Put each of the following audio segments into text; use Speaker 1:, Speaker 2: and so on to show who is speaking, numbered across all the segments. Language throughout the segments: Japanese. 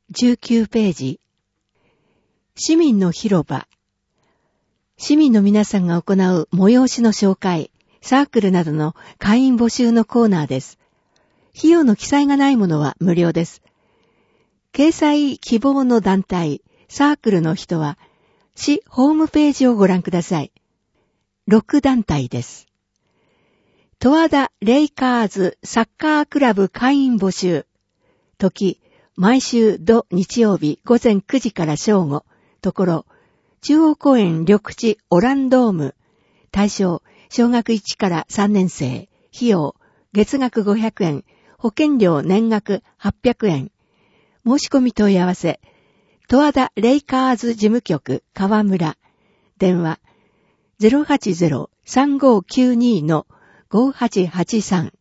Speaker 1: 19ページ。市民の広場。市民の皆さんが行う催しの紹介、サークルなどの会員募集のコーナーです。費用の記載がないものは無料です。掲載希望の団体、サークルの人は、市ホームページをご覧ください。6団体です。十和田レイカーズサッカークラブ会員募集。時、毎週土日曜日午前9時から正午。ところ、中央公園緑地オランドーム。対象、小学1から3年生。費用、月額500円。保険料年額800円。申し込み問い合わせ。十和田レイカーズ事務局川村。電話、080-3592-5883。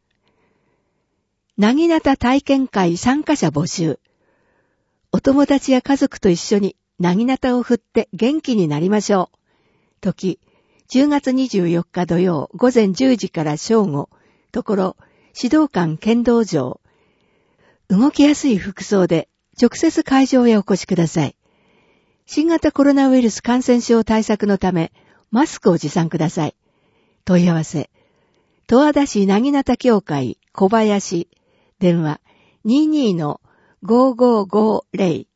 Speaker 1: なぎなた体験会参加者募集。お友達や家族と一緒になぎなたを振って元気になりましょう。時、10月24日土曜午前10時から正午。ところ、指導官剣道場。動きやすい服装で直接会場へお越しください。新型コロナウイルス感染症対策のため、マスクを持参ください。問い合わせ。十和田市なぎなた協会小林。電話 22-5550。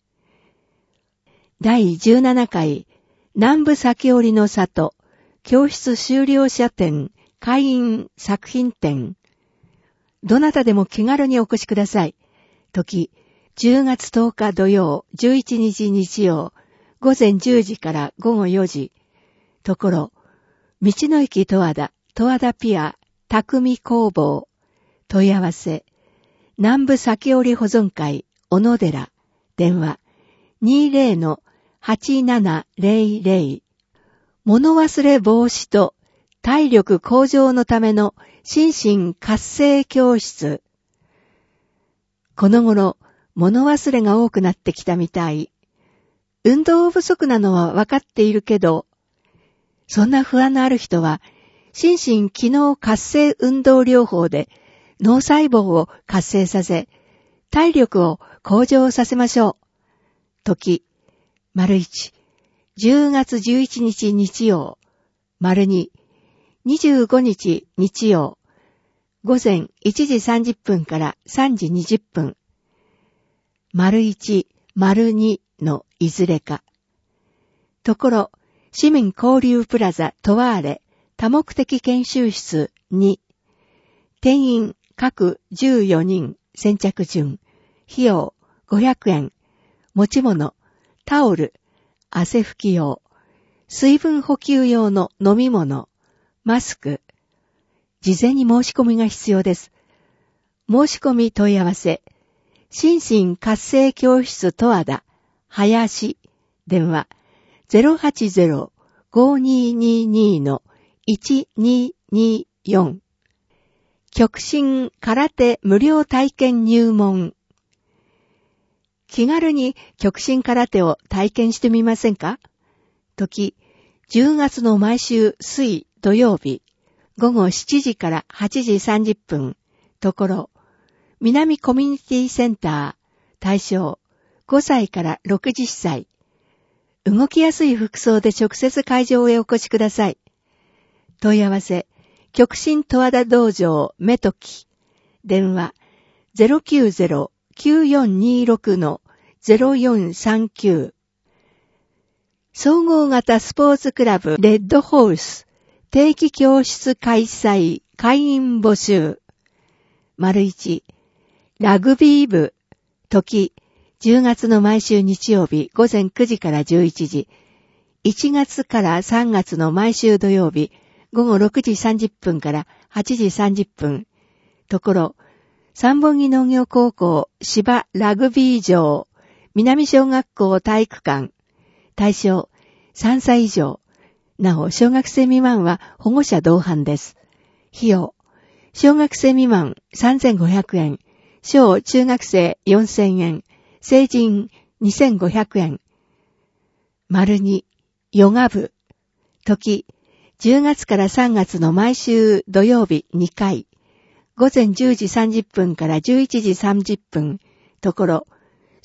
Speaker 1: 第17回南部先折の里教室修了者展会員作品展。どなたでも気軽にお越しください。時、10月10日土曜、11日日曜、午前10時から午後4時。ところ、道の駅十和田ピア、匠工房。問い合わせ。南部先折保存会、小野寺。電話、20-8700。物忘れ防止と体力向上のための心身活性教室。この頃、物忘れが多くなってきたみたい。運動不足なのは分かっているけど、そんな不安のある人は、心身機能活性運動療法で脳細胞を活性させ、体力を向上させましょう。時、1、10月11日日曜、2、25日日曜、午前1時30分から3時20分。1、2のいずれか。ところ、市民交流プラザトワーレ多目的研修室2。定員各14人先着順。費用500円。持ち物、タオル、汗拭き用、水分補給用の飲み物、マスク。事前に申し込みが必要です。申し込み問い合わせ。心身活性教室十和田、林。電話、080-5222-1224。極真空手無料体験入門。気軽に極真空手を体験してみませんか？時、10月の毎週水土曜日、午後7時から8時30分。ところ、南コミュニティセンター、対象、5歳から60歳。動きやすい服装で直接会場へお越しください。問い合わせ、極真十和田道場メトキ。電話、090-9426-0439。総合型スポーツクラブレッドホース定期教室開催会員募集。1、ラグビー部。時、10月の毎週日曜日午前9時から11時。1月から3月の毎週土曜日午後6時30分から8時30分。ところ、三本木農業高校芝ラグビー場、南小学校体育館。対象、3歳以上。なお、小学生未満は保護者同伴です。費用、小学生未満3500円、小中学生4000円、成人2500円。2、ヨガ部。時、10月から3月の毎週土曜日2回。午前10時30分から11時30分。ところ、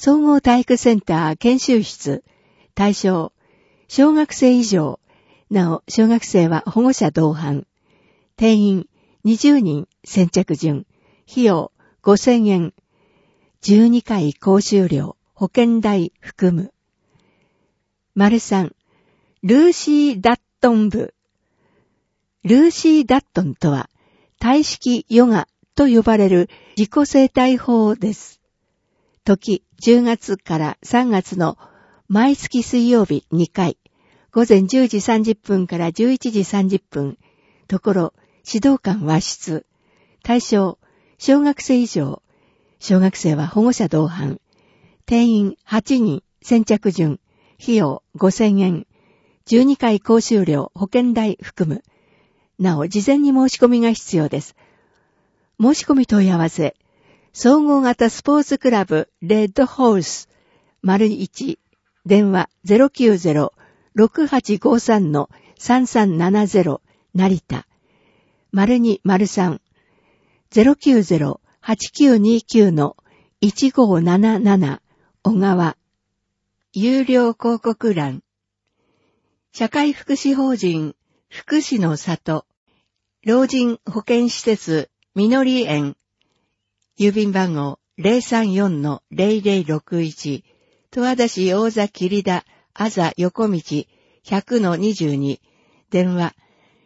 Speaker 1: 総合体育センター研修室、対象、小学生以上、なお、小学生は保護者同伴。定員20人先着順、費用5000円。12回講習料、保険代含む。3、ルーシー・ダットン部。ルーシー・ダットンとは、体式ヨガと呼ばれる自己生態法です。時、10月から3月の毎月水曜日2回、午前10時30分から11時30分、ところ、指導官和室、対象、小学生以上、小学生は保護者同伴、定員8人、先着順、費用5000円、12回講習料、保険代含む。なお、事前に申し込みが必要です。申し込み問い合わせ、総合型スポーツクラブレッドホース ①電話 090-6853-3370 成田 0203 090-8929-1577 小川有料広告欄社会福祉法人福祉の里老人保健施設みのり園郵便番号 034-0061 十和田市大座桐田あざ横道 100-22 電話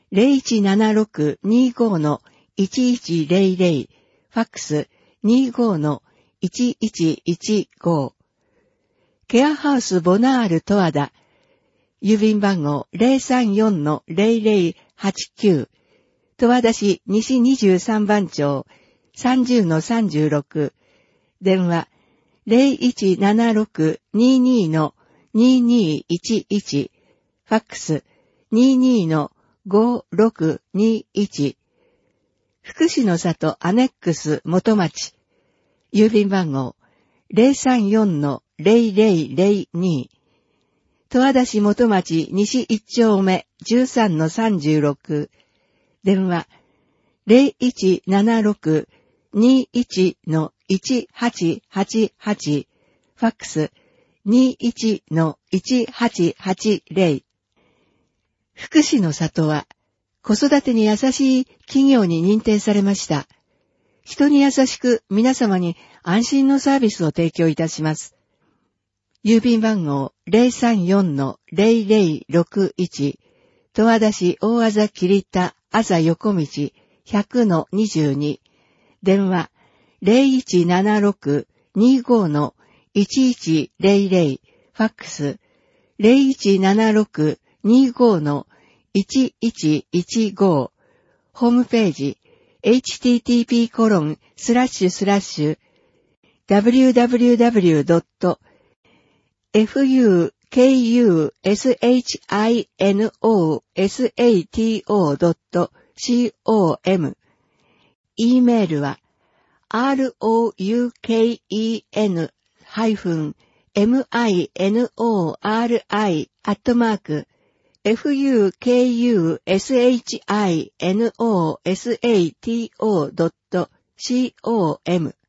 Speaker 1: 0176-25-1100 ファックス 25-1115 ケアハウスボナール十和田郵便番号 034-0089 十和田市西23番町 30-36 電話 0176-22-2211 ファックス 22-5621 福祉の里アネックス元町郵便番号 034-0002 十和田市元町西1丁目 13-36 電話 0176-21-1888 ファックス 21-1880 福祉の里は子育てに優しい企業に認定されました。人に優しく皆様に安心のサービスを提供いたします。郵便番号 034-0061 十和田市大あざ桐田あざ横道 100-22 電話 0176-25-1100 ファックス 0176-25-1115 ホームページ www.fukushinosato.com E メールは roukeni-minori@fukushinosato.com